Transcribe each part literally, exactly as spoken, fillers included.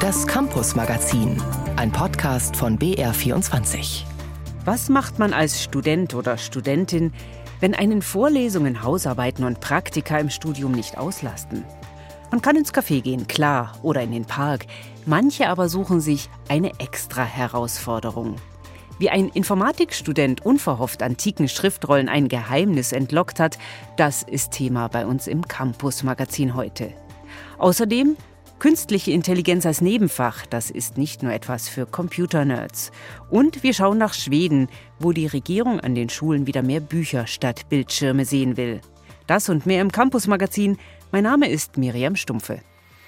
Das Campus-Magazin, ein Podcast von B R vierundzwanzig. Was macht man als Student oder Studentin, wenn einen Vorlesungen, Hausarbeiten und Praktika im Studium nicht auslasten? Man kann ins Café gehen, klar, oder in den Park. Manche aber suchen sich eine extra Herausforderung. Wie ein Informatikstudent unverhofft antiken Schriftrollen ein Geheimnis entlockt hat, das ist Thema bei uns im Campus-Magazin heute. Außerdem künstliche Intelligenz als Nebenfach, das ist nicht nur etwas für Computernerds. Und wir schauen nach Schweden, wo die Regierung an den Schulen wieder mehr Bücher statt Bildschirme sehen will. Das und mehr im Campus-Magazin. Mein Name ist Miriam Stumpfe.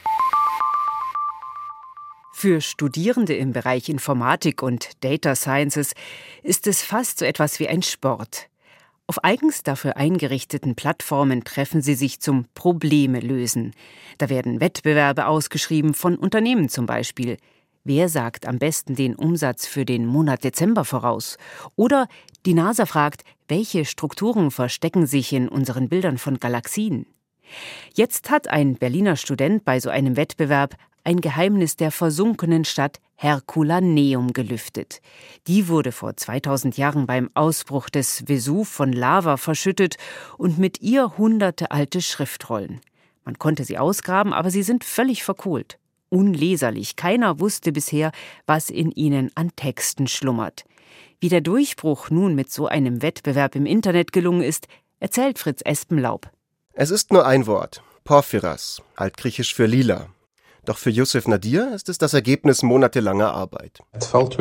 Für Studierende im Bereich Informatik und Data Sciences ist es fast so etwas wie ein Sport. Auf eigens dafür eingerichteten Plattformen treffen sie sich zum Probleme lösen. Da werden Wettbewerbe ausgeschrieben, von Unternehmen zum Beispiel. Wer sagt am besten den Umsatz für den Monat Dezember voraus? Oder die NASA fragt, welche Strukturen verstecken sich in unseren Bildern von Galaxien? Jetzt hat ein Berliner Student bei so einem Wettbewerb ein Geheimnis der versunkenen Stadt Herculaneum gelüftet. Die wurde vor zweitausend Jahren beim Ausbruch des Vesuv von Lava verschüttet und mit ihr hunderte alte Schriftrollen. Man konnte sie ausgraben, aber sie sind völlig verkohlt. Unleserlich. Keiner wusste bisher, was in ihnen an Texten schlummert. Wie der Durchbruch nun mit so einem Wettbewerb im Internet gelungen ist, erzählt Fritz Espenlaub. Es ist nur ein Wort. Porphyras, altgriechisch für lila. Doch für Yusuf Nadir ist es das Ergebnis monatelanger Arbeit. Das war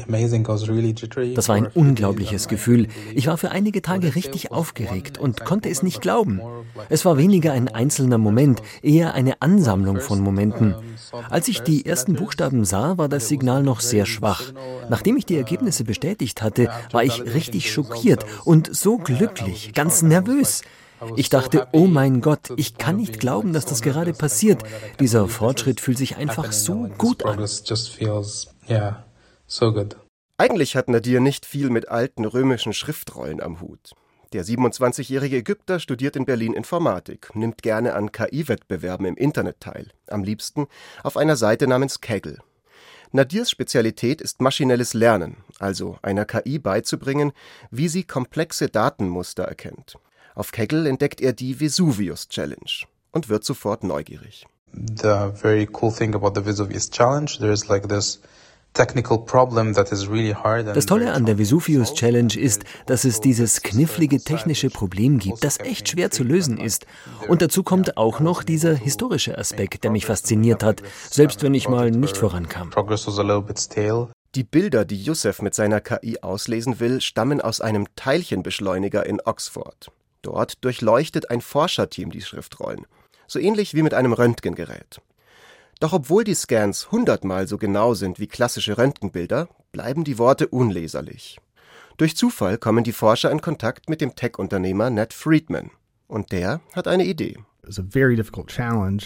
ein unglaubliches Gefühl. Ich war für einige Tage richtig aufgeregt und konnte es nicht glauben. Es war weniger ein einzelner Moment, eher eine Ansammlung von Momenten. Als ich die ersten Buchstaben sah, war das Signal noch sehr schwach. Nachdem ich die Ergebnisse bestätigt hatte, war ich richtig schockiert und so glücklich, ganz nervös. Ich dachte, oh mein Gott, ich kann nicht glauben, dass das gerade passiert. Dieser Fortschritt fühlt sich einfach so gut an. Eigentlich hat Nadir nicht viel mit alten römischen Schriftrollen am Hut. Der siebenundzwanzigjährige Ägypter studiert in Berlin Informatik, nimmt gerne an K I-Wettbewerben im Internet teil, am liebsten auf einer Seite namens Kaggle. Nadirs Spezialität ist maschinelles Lernen, also einer K I beizubringen, wie sie komplexe Datenmuster erkennt. Auf Kaggle entdeckt er die Vesuvius Challenge und wird sofort neugierig. The very cool thing about the Vesuvius Challenge, there's like this technical problem that is really hard. Das Tolle an der Vesuvius Challenge ist, dass es dieses knifflige technische Problem gibt, das echt schwer zu lösen ist. Und dazu kommt auch noch dieser historische Aspekt, der mich fasziniert hat, selbst wenn ich mal nicht vorankam. Die Bilder, die Yusuf mit seiner K I auslesen will, stammen aus einem Teilchenbeschleuniger in Oxford. Dort durchleuchtet ein Forscherteam die Schriftrollen, so ähnlich wie mit einem Röntgengerät. Doch obwohl die Scans hundertmal so genau sind wie klassische Röntgenbilder, bleiben die Worte unleserlich. Durch Zufall kommen die Forscher in Kontakt mit dem Tech-Unternehmer Nat Friedman. Und der hat eine Idee. It's a very difficult challenge.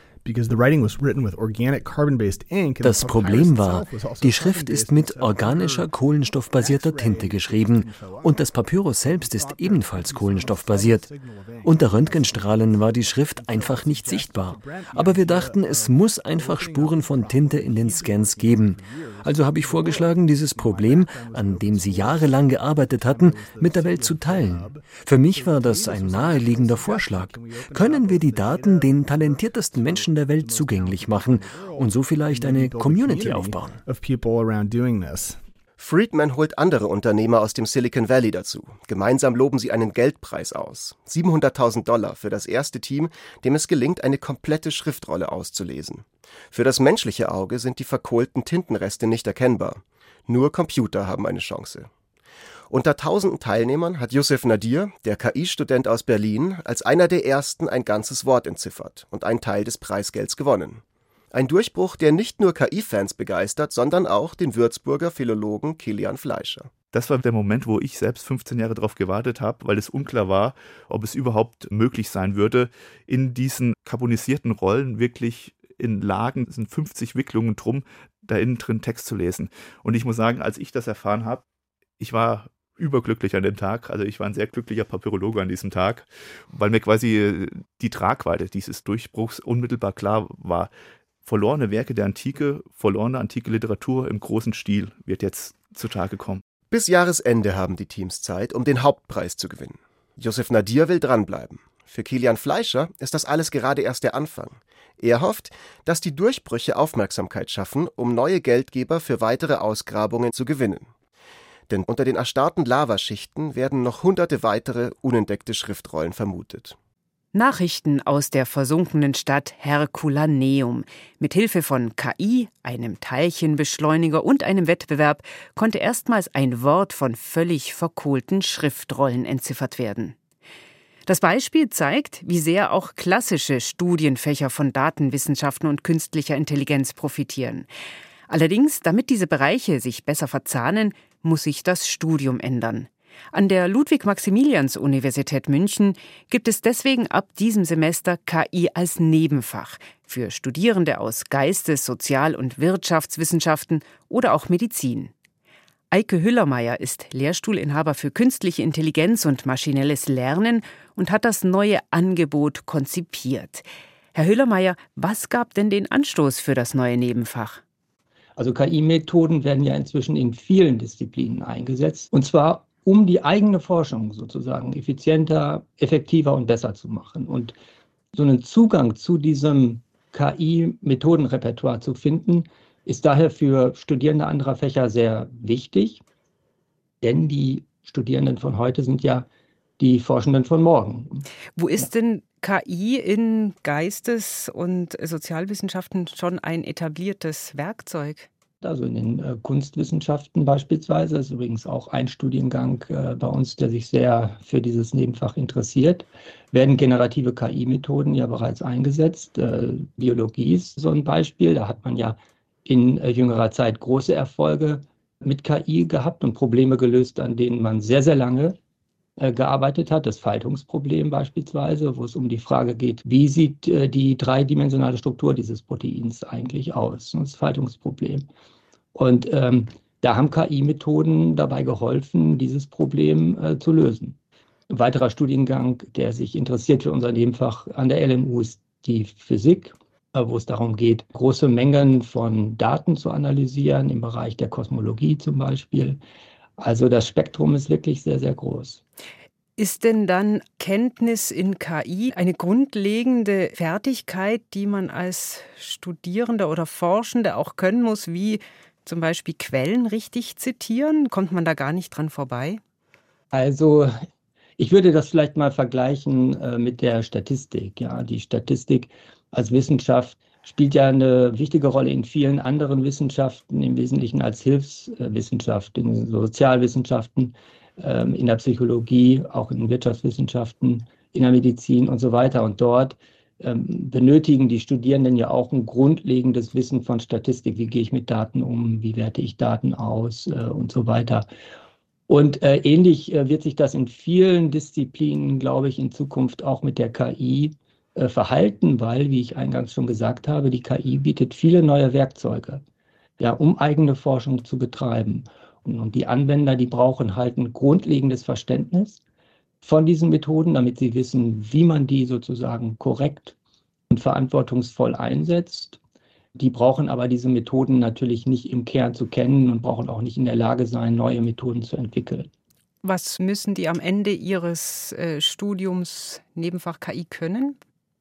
Das Problem war, die Schrift ist mit organischer kohlenstoffbasierter Tinte geschrieben und das Papyrus selbst ist ebenfalls kohlenstoffbasiert. Unter Röntgenstrahlen war die Schrift einfach nicht sichtbar. Aber wir dachten, es muss einfach Spuren von Tinte in den Scans geben. Also habe ich vorgeschlagen, dieses Problem, an dem sie jahrelang gearbeitet hatten, mit der Welt zu teilen. Für mich war das ein naheliegender Vorschlag. Können wir die Daten den talentiertesten Menschen der Welt zugänglich machen und so vielleicht eine Community aufbauen? Friedman holt andere Unternehmer aus dem Silicon Valley dazu. Gemeinsam loben sie einen Geldpreis aus. siebenhunderttausend Dollar für das erste Team, dem es gelingt, eine komplette Schriftrolle auszulesen. Für das menschliche Auge sind die verkohlten Tintenreste nicht erkennbar. Nur Computer haben eine Chance. Unter tausenden Teilnehmern hat Yusuf Nadir, der K I-Student aus Berlin, als einer der ersten ein ganzes Wort entziffert und einen Teil des Preisgelds gewonnen. Ein Durchbruch, der nicht nur K I-Fans begeistert, sondern auch den Würzburger Philologen Kilian Fleischer. Das war der Moment, wo ich selbst fünfzehn Jahre darauf gewartet habe, weil es unklar war, ob es überhaupt möglich sein würde, in diesen carbonisierten Rollen wirklich in Lagen, es sind fünfzig Wicklungen drum, da innen drin Text zu lesen. Und ich muss sagen, als ich das erfahren habe, ich war überglücklich an dem Tag. Also ich war ein sehr glücklicher Papyrologe an diesem Tag, weil mir quasi die Tragweite dieses Durchbruchs unmittelbar klar war. verlorene Werke der Antike, verlorene antike Literatur im großen Stil wird jetzt zutage kommen. Bis Jahresende haben die Teams Zeit, um den Hauptpreis zu gewinnen. Josef Nadir will dranbleiben. Für Kilian Fleischer ist das alles gerade erst der Anfang. Er hofft, dass die Durchbrüche Aufmerksamkeit schaffen, um neue Geldgeber für weitere Ausgrabungen zu gewinnen. Denn unter den erstarrten Lavaschichten werden noch hunderte weitere unentdeckte Schriftrollen vermutet. Nachrichten aus der versunkenen Stadt Herculaneum. Mit Hilfe von K I, einem Teilchenbeschleuniger und einem Wettbewerb konnte erstmals ein Wort von völlig verkohlten Schriftrollen entziffert werden. Das Beispiel zeigt, wie sehr auch klassische Studienfächer von Datenwissenschaften und künstlicher Intelligenz profitieren. Allerdings, damit diese Bereiche sich besser verzahnen, muss sich das Studium ändern. An der Ludwig-Maximilians-Universität München gibt es deswegen ab diesem Semester K I als Nebenfach für Studierende aus Geistes-, Sozial- und Wirtschaftswissenschaften oder auch Medizin. Eike Hüllermeier ist Lehrstuhlinhaber für künstliche Intelligenz und maschinelles Lernen und hat das neue Angebot konzipiert. Herr Hüllermeier, was gab denn den Anstoß für das neue Nebenfach? Also K I-Methoden werden ja inzwischen in vielen Disziplinen eingesetzt, und zwar um die eigene Forschung sozusagen effizienter, effektiver und besser zu machen. Und so einen Zugang zu diesem K I-Methodenrepertoire zu finden, ist daher für Studierende anderer Fächer sehr wichtig, denn die Studierenden von heute sind ja die Forschenden von morgen. Wo ist denn K I in Geistes- und Sozialwissenschaften schon ein etabliertes Werkzeug? Also in den äh, Kunstwissenschaften beispielsweise, ist übrigens auch ein Studiengang äh, bei uns, der sich sehr für dieses Nebenfach interessiert, werden generative K I-Methoden ja bereits eingesetzt. Äh, Biologie ist so ein Beispiel, da hat man ja in äh, jüngerer Zeit große Erfolge mit K I gehabt und Probleme gelöst, an denen man sehr, sehr lange äh, gearbeitet hat. Das Faltungsproblem beispielsweise, wo es um die Frage geht, wie sieht äh, die dreidimensionale Struktur dieses Proteins eigentlich aus? Das Faltungsproblem. Und ähm, da haben K I-Methoden dabei geholfen, dieses Problem äh, zu lösen. Ein weiterer Studiengang, der sich interessiert für unser Nebenfach an der L M U, ist die Physik, äh, wo es darum geht, große Mengen von Daten zu analysieren, im Bereich der Kosmologie zum Beispiel. Also das Spektrum ist wirklich sehr, sehr groß. Ist denn dann Kenntnis in K I eine grundlegende Fertigkeit, die man als Studierender oder Forschende auch können muss, wie zum Beispiel Quellen richtig zitieren? Kommt man da gar nicht dran vorbei? Also ich würde das vielleicht mal vergleichen äh, mit der Statistik. Ja, die Statistik als Wissenschaft spielt ja eine wichtige Rolle in vielen anderen Wissenschaften, im Wesentlichen als Hilfswissenschaft, in den Sozialwissenschaften, ähm, in der Psychologie, auch in den Wirtschaftswissenschaften, in der Medizin und so weiter. Und dort ähm, benötigen die Studierenden ja auch ein grundlegendes Wissen von Statistik. Wie gehe ich mit Daten um? Wie werte ich Daten aus? Äh, und so weiter. Und äh, ähnlich äh, wird sich das in vielen Disziplinen, glaube ich, in Zukunft auch mit der K I äh, verhalten, weil, wie ich eingangs schon gesagt habe, die K I bietet viele neue Werkzeuge, ja, um eigene Forschung zu betreiben. Und, und die Anwender, die brauchen halt ein grundlegendes Verständnis von diesen Methoden, damit sie wissen, wie man die sozusagen korrekt und verantwortungsvoll einsetzt. Die brauchen aber diese Methoden natürlich nicht im Kern zu kennen und brauchen auch nicht in der Lage sein, neue Methoden zu entwickeln. Was müssen die am Ende ihres äh, Studiums Nebenfach K I können?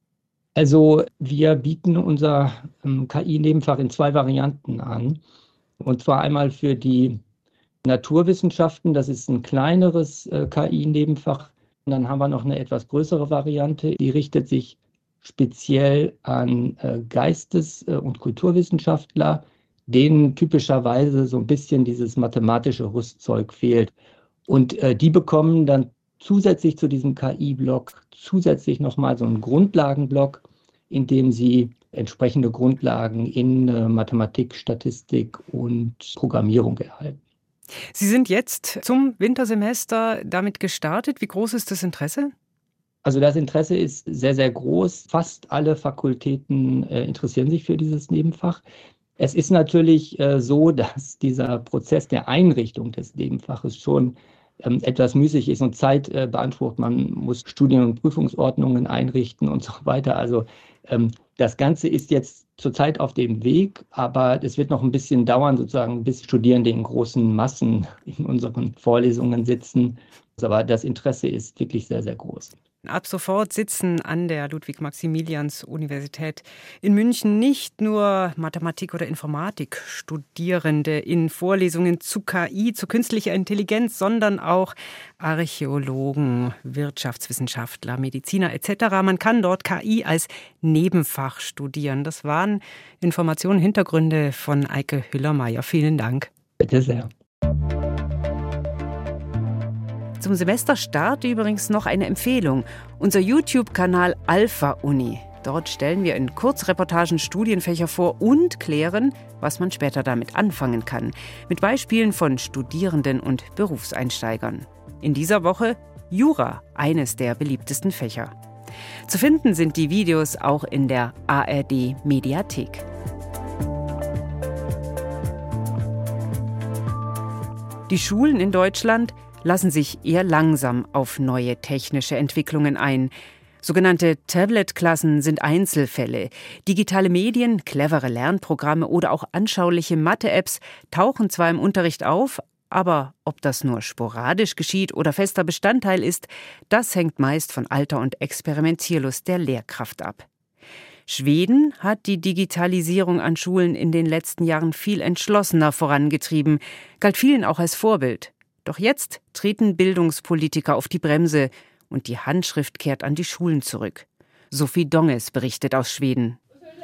Also wir bieten unser ähm, K I-Nebenfach in zwei Varianten an. Und zwar einmal für die Naturwissenschaften, das ist ein kleineres äh, K I-Nebenfach. Und dann haben wir noch eine etwas größere Variante, die richtet sich speziell an äh, Geistes- äh, und Kulturwissenschaftler, denen typischerweise so ein bisschen dieses mathematische Rüstzeug fehlt. Und äh, die bekommen dann zusätzlich zu diesem K I-Block zusätzlich nochmal so einen Grundlagenblock, in dem sie entsprechende Grundlagen in äh, Mathematik, Statistik und Programmierung erhalten. Sie sind jetzt zum Wintersemester damit gestartet. Wie groß ist das Interesse? Also das Interesse ist sehr, sehr groß. Fast alle Fakultäten äh, interessieren sich für dieses Nebenfach. Es ist natürlich äh, so, dass dieser Prozess der Einrichtung des Nebenfaches schon ähm, etwas müßig ist und Zeit äh, beansprucht. Man muss Studien- und Prüfungsordnungen einrichten und so weiter. Also Das Ganze ist jetzt zurzeit auf dem Weg, aber es wird noch ein bisschen dauern, sozusagen, bis Studierende in großen Massen in unseren Vorlesungen sitzen. Aber das Interesse ist wirklich sehr, sehr groß. Ab sofort sitzen an der Ludwig-Maximilians-Universität in München nicht nur Mathematik- oder Informatik-Studierende in Vorlesungen zu K I, zu künstlicher Intelligenz, sondern auch Archäologen, Wirtschaftswissenschaftler, Mediziner et cetera. Man kann dort K I als Nebenfach studieren. Das waren Informationen, Hintergründe von Eike Hüllermeier. Vielen Dank. Bitte sehr. Zum Semesterstart übrigens noch eine Empfehlung. Unser YouTube-Kanal Alpha Uni. Dort stellen wir in Kurzreportagen Studienfächer vor und klären, was man später damit anfangen kann. Mit Beispielen von Studierenden und Berufseinsteigern. In dieser Woche Jura, eines der beliebtesten Fächer. Zu finden sind die Videos auch in der A R D-Mediathek. Die Schulen in Deutschland lassen sich eher langsam auf neue technische Entwicklungen ein. Sogenannte Tablet-Klassen sind Einzelfälle. Digitale Medien, clevere Lernprogramme oder auch anschauliche Mathe-Apps tauchen zwar im Unterricht auf, aber ob das nur sporadisch geschieht oder fester Bestandteil ist, das hängt meist von Alter und Experimentierlust der Lehrkraft ab. Schweden hat die Digitalisierung an Schulen in den letzten Jahren viel entschlossener vorangetrieben, galt vielen auch als Vorbild. Doch jetzt treten Bildungspolitiker auf die Bremse und die Handschrift kehrt an die Schulen zurück. Sophie Donges berichtet aus Schweden.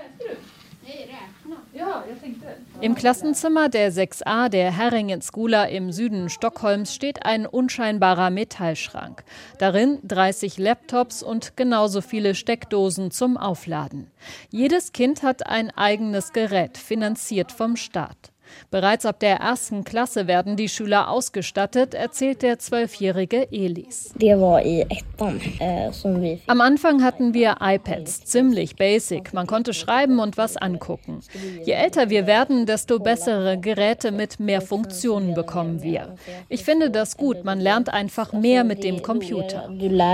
Im Klassenzimmer der sechs a der Herringen Skola im Süden Stockholms steht ein unscheinbarer Metallschrank. Darin dreißig Laptops und genauso viele Steckdosen zum Aufladen. Jedes Kind hat ein eigenes Gerät, finanziert vom Staat. Bereits ab der ersten Klasse werden die Schüler ausgestattet, erzählt der zwölfjährige Elis. Am Anfang hatten wir iPads, ziemlich basic. Man konnte schreiben und was angucken. Je älter wir werden, desto bessere Geräte mit mehr Funktionen bekommen wir. Ich finde das gut, man lernt einfach mehr mit dem Computer.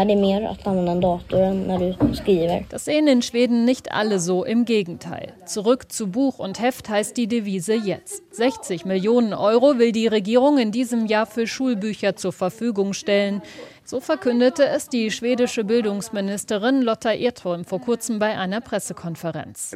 Das sehen in Schweden nicht alle so, im Gegenteil. Zurück zu Buch und Heft heißt die Devise jetzt. sechzig Millionen Euro will die Regierung in diesem Jahr für Schulbücher zur Verfügung stellen. So verkündete es die schwedische Bildungsministerin Lotta Edholm vor kurzem bei einer Pressekonferenz.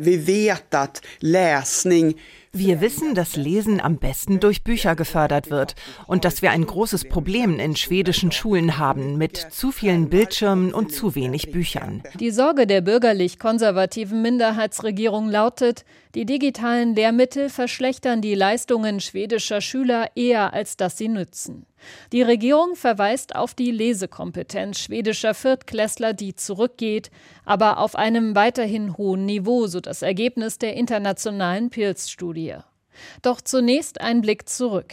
Wir wissen, dass Lesen am besten durch Bücher gefördert wird und dass wir ein großes Problem in schwedischen Schulen haben mit zu vielen Bildschirmen und zu wenig Büchern. Die Sorge der bürgerlich-konservativen Minderheitsregierung lautet, die digitalen Lehrmittel verschlechtern die Leistungen schwedischer Schüler eher, als dass sie nützen. Die Regierung verweist auf die Lesekompetenz schwedischer Viertklässler, die zurückgeht, aber auf einem weiterhin hohen Niveau, so das Ergebnis der internationalen Pils-Studie. Doch zunächst ein Blick zurück.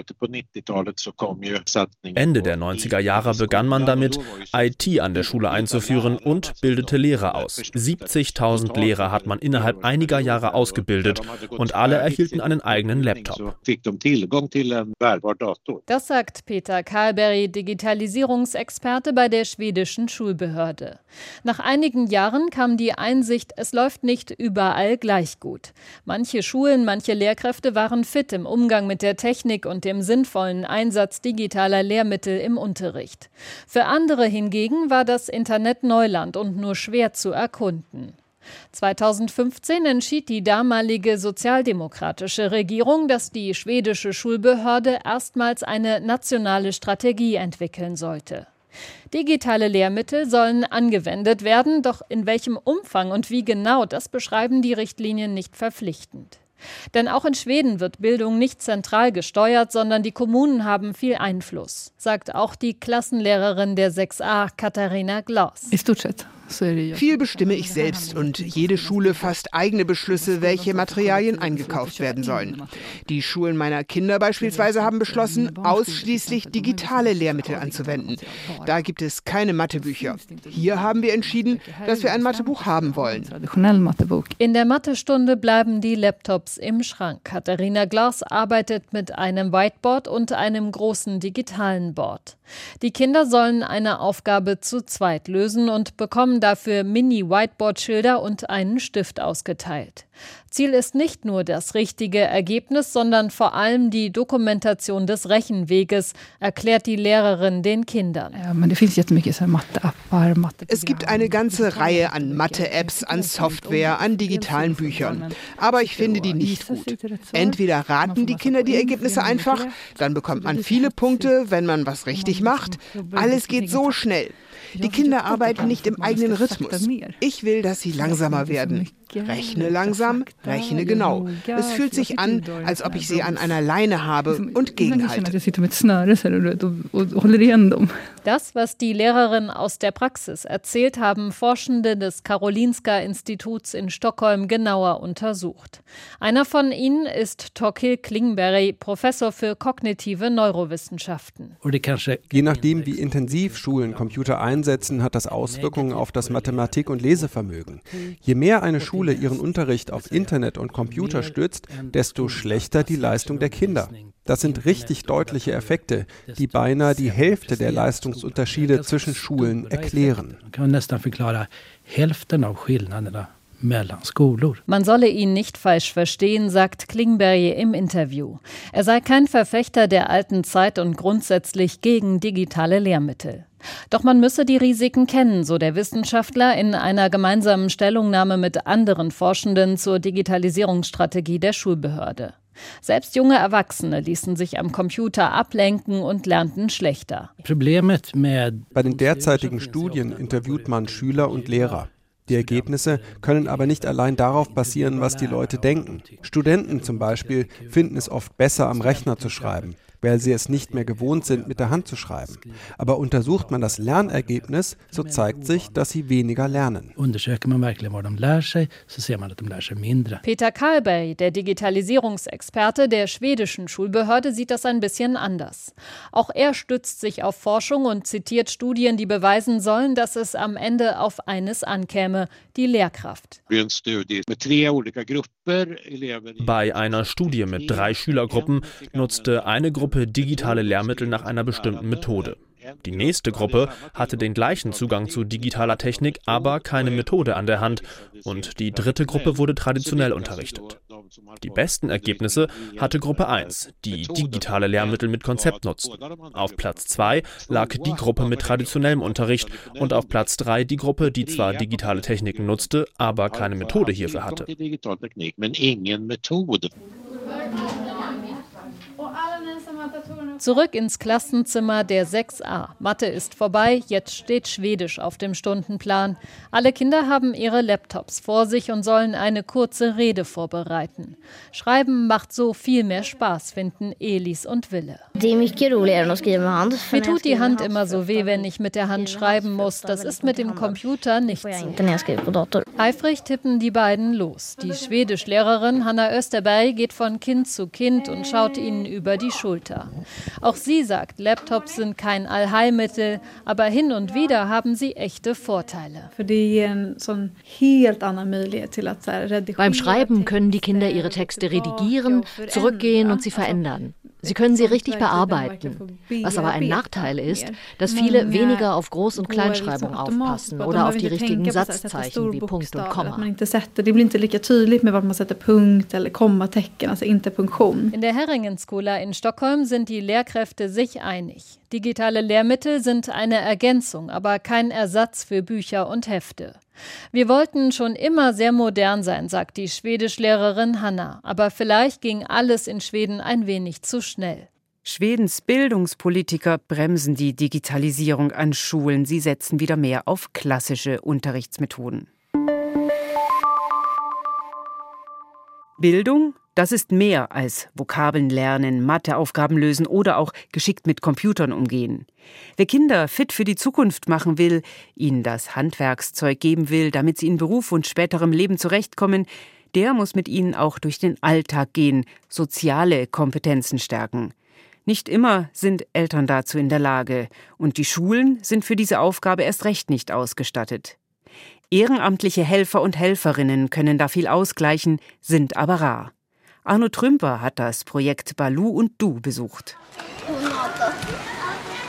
Ende der neunziger Jahre begann man damit, I T an der Schule einzuführen und bildete Lehrer aus. siebzigtausend Lehrer hat man innerhalb einiger Jahre ausgebildet und alle erhielten einen eigenen Laptop. Das sagt Peter Karlberg, Digitalisierungsexperte bei der schwedischen Schulbehörde. Nach einigen Jahren kam die Einsicht, es läuft nicht überall gleich gut. Manche Schulen, manche Lehrkräfte waren fit im Umgang mit der Technik und dem sinnvollen Einsatz digitaler Lehrmittel im Unterricht. Für andere hingegen war das Internet Neuland und nur schwer zu erkunden. zweitausendfünfzehn entschied die damalige sozialdemokratische Regierung, dass die schwedische Schulbehörde erstmals eine nationale Strategie entwickeln sollte. Digitale Lehrmittel sollen angewendet werden, doch in welchem Umfang und wie genau, das beschreiben die Richtlinien nicht verpflichtend. Denn auch in Schweden wird Bildung nicht zentral gesteuert, sondern die Kommunen haben viel Einfluss, sagt auch die Klassenlehrerin der sechs a, Katharina Glas. Viel bestimme ich selbst und jede Schule fasst eigene Beschlüsse, welche Materialien eingekauft werden sollen. Die Schulen meiner Kinder beispielsweise haben beschlossen, ausschließlich digitale Lehrmittel anzuwenden. Da gibt es keine Mathebücher. Hier haben wir entschieden, dass wir ein Mathebuch haben wollen. In der Mathestunde bleiben die Laptops im Schrank. Katharina Glas arbeitet mit einem Whiteboard und einem großen digitalen Board. Die Kinder sollen eine Aufgabe zu zweit lösen und bekommen dafür Mini-Whiteboard-Schilder und einen Stift ausgeteilt. Ziel ist nicht nur das richtige Ergebnis, sondern vor allem die Dokumentation des Rechenweges, erklärt die Lehrerin den Kindern. Es gibt eine ganze Reihe an Mathe-Apps, an Software, an digitalen Büchern. Aber ich finde die nicht gut. Entweder raten die Kinder die Ergebnisse einfach, dann bekommt man viele Punkte, wenn man was richtig macht. Alles geht so schnell. Die Kinder arbeiten nicht im eigenen Rhythmus. Ich will, dass sie langsamer werden. Rechne langsam, rechne genau. Es fühlt sich an, als ob ich sie an einer Leine habe und gegenhalte. Das, was die Lehrerin aus der Praxis erzählt, haben Forschende des Karolinska-Instituts in Stockholm genauer untersucht. Einer von ihnen ist Torkild Klingberg, Professor für kognitive Neurowissenschaften. Je nachdem, wie intensiv Schulen Computer einsetzen, hat das Auswirkungen auf das Mathematik- und Lesevermögen. Je mehr eine Schule ihren Unterricht auf Internet und Computer stützt, desto schlechter die Leistung der Kinder. Das sind richtig deutliche Effekte, die beinahe die Hälfte der Leistungsunterschiede zwischen Schulen erklären. Man solle ihn nicht falsch verstehen, sagt Klingberg im Interview. Er sei kein Verfechter der alten Zeit und grundsätzlich gegen digitale Lehrmittel. Doch man müsse die Risiken kennen, so der Wissenschaftler in einer gemeinsamen Stellungnahme mit anderen Forschenden zur Digitalisierungsstrategie der Schulbehörde. Selbst junge Erwachsene ließen sich am Computer ablenken und lernten schlechter. Bei den derzeitigen Studien interviewt man Schüler und Lehrer. Die Ergebnisse können aber nicht allein darauf basieren, was die Leute denken. Studenten zum Beispiel finden es oft besser, am Rechner zu schreiben, weil sie es nicht mehr gewohnt sind, mit der Hand zu schreiben. Aber untersucht man das Lernergebnis, so zeigt sich, dass sie weniger lernen. Peter Karlberg, der Digitalisierungsexperte der schwedischen Schulbehörde, sieht das ein bisschen anders. Auch er stützt sich auf Forschung und zitiert Studien, die beweisen sollen, dass es am Ende auf eines ankäme: die Lehrkraft. Bei einer Studie mit drei Schülergruppen nutzte eine Gruppe digitale Lehrmittel nach einer bestimmten Methode. Die nächste Gruppe hatte den gleichen Zugang zu digitaler Technik, aber keine Methode an der Hand. Und die dritte Gruppe wurde traditionell unterrichtet. Die besten Ergebnisse hatte Gruppe eins, die digitale Lehrmittel mit Konzept nutzten. Auf Platz zwei lag die Gruppe mit traditionellem Unterricht und auf Platz drei die Gruppe, die zwar digitale Techniken nutzte, aber keine Methode hierfür hatte. Zurück ins Klassenzimmer der sechs a. Mathe ist vorbei, jetzt steht Schwedisch auf dem Stundenplan. Alle Kinder haben ihre Laptops vor sich und sollen eine kurze Rede vorbereiten. Schreiben macht so viel mehr Spaß, finden Elis und Wille. Mir tut die Hand immer so weh, wenn ich mit der Hand schreiben muss. Das ist mit dem Computer nicht so. Eifrig tippen die beiden los. Die Schwedischlehrerin Hanna Österberg geht von Kind zu Kind und schaut ihnen über die Schulter. Auch sie sagt, Laptops sind kein Allheilmittel, aber hin und wieder haben sie echte Vorteile. Beim Schreiben können die Kinder ihre Texte redigieren, zurückgehen und sie verändern. Sie können sie richtig bearbeiten. Was aber ein Nachteil ist, dass viele weniger auf Groß- und Kleinschreibung aufpassen oder auf die richtigen Satzzeichen wie Punkt und Komma. In der Herringen-Skola in Stockholm sind die Lehrkräfte sich einig. Digitale Lehrmittel sind eine Ergänzung, aber kein Ersatz für Bücher und Hefte. Wir wollten schon immer sehr modern sein, sagt die Schwedischlehrerin Hanna. Aber vielleicht ging alles in Schweden ein wenig zu schnell. Schwedens Bildungspolitiker bremsen die Digitalisierung an Schulen. Sie setzen wieder mehr auf klassische Unterrichtsmethoden. Bildung? Das ist mehr als Vokabeln lernen, Matheaufgaben lösen oder auch geschickt mit Computern umgehen. Wer Kinder fit für die Zukunft machen will, ihnen das Handwerkszeug geben will, damit sie in Beruf und späterem Leben zurechtkommen, der muss mit ihnen auch durch den Alltag gehen, soziale Kompetenzen stärken. Nicht immer sind Eltern dazu in der Lage und die Schulen sind für diese Aufgabe erst recht nicht ausgestattet. Ehrenamtliche Helfer und Helferinnen können da viel ausgleichen, sind aber rar. Arno Trümper hat das Projekt Baloo und Du besucht.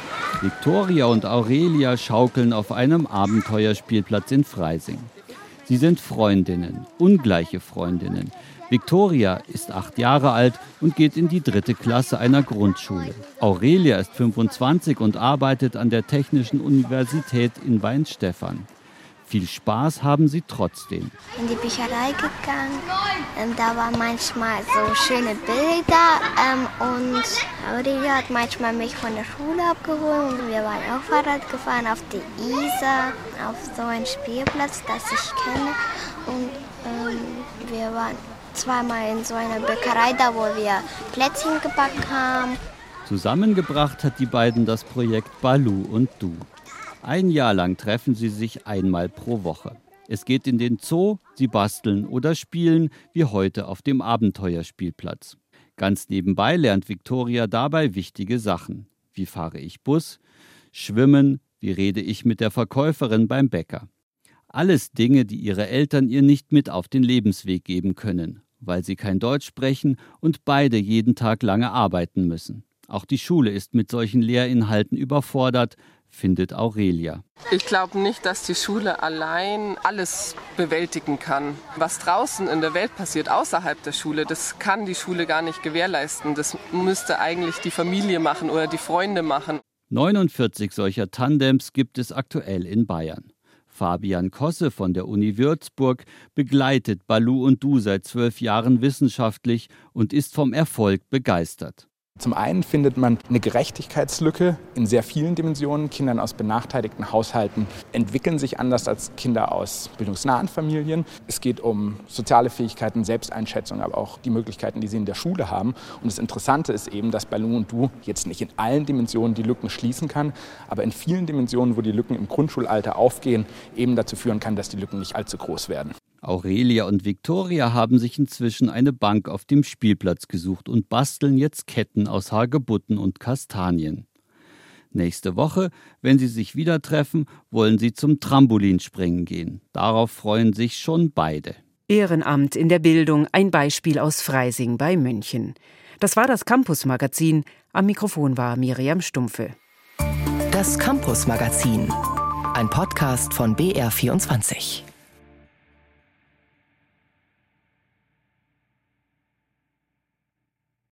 Viktoria und Aurelia schaukeln auf einem Abenteuerspielplatz in Freising. Sie sind Freundinnen, ungleiche Freundinnen. Viktoria ist acht Jahre alt und geht in die dritte Klasse einer Grundschule. Aurelia ist fünfundzwanzig und arbeitet an der Technischen Universität in Weinstefan. Viel Spaß haben sie trotzdem. In die Bücherei gegangen, ähm, da waren manchmal so schöne Bilder ähm, und Aurelia hat manchmal mich von der Schule abgeholt und wir waren auch Fahrrad gefahren auf die Isar, auf so einen Spielplatz, das ich kenne. Und ähm, wir waren zweimal in so einer Bäckerei, da wo wir Plätzchen gebacken haben. Zusammengebracht hat die beiden das Projekt Balu und Du. Ein Jahr lang treffen sie sich einmal pro Woche. Es geht in den Zoo, sie basteln oder spielen, wie heute auf dem Abenteuerspielplatz. Ganz nebenbei lernt Viktoria dabei wichtige Sachen. Wie fahre ich Bus? Schwimmen? Wie rede ich mit der Verkäuferin beim Bäcker? Alles Dinge, die ihre Eltern ihr nicht mit auf den Lebensweg geben können, weil sie kein Deutsch sprechen und beide jeden Tag lange arbeiten müssen. Auch die Schule ist mit solchen Lehrinhalten überfordert, findet Aurelia. Ich glaube nicht, dass die Schule allein alles bewältigen kann. Was draußen in der Welt passiert, außerhalb der Schule, das kann die Schule gar nicht gewährleisten. Das müsste eigentlich die Familie machen oder die Freunde machen. neunundvierzig solcher Tandems gibt es aktuell in Bayern. Fabian Kosse von der Uni Würzburg begleitet Balu und Du seit zwölf Jahren wissenschaftlich und ist vom Erfolg begeistert. Zum einen findet man eine Gerechtigkeitslücke in sehr vielen Dimensionen. Kindern aus benachteiligten Haushalten entwickeln sich anders als Kinder aus bildungsnahen Familien. Es geht um soziale Fähigkeiten, Selbsteinschätzung, aber auch die Möglichkeiten, die sie in der Schule haben. Und das Interessante ist eben, dass Balu und Du jetzt nicht in allen Dimensionen die Lücken schließen kann, aber in vielen Dimensionen, wo die Lücken im Grundschulalter aufgehen, eben dazu führen kann, dass die Lücken nicht allzu groß werden. Aurelia und Viktoria haben sich inzwischen eine Bank auf dem Spielplatz gesucht und basteln jetzt Ketten aus Hagebutten und Kastanien. Nächste Woche, wenn sie sich wieder treffen, wollen sie zum Trampolinspringen gehen. Darauf freuen sich schon beide. Ehrenamt in der Bildung, ein Beispiel aus Freising bei München. Das war das Campus-Magazin. Am Mikrofon war Miriam Stumpfe. Das Campus-Magazin, ein Podcast von B R vierundzwanzig.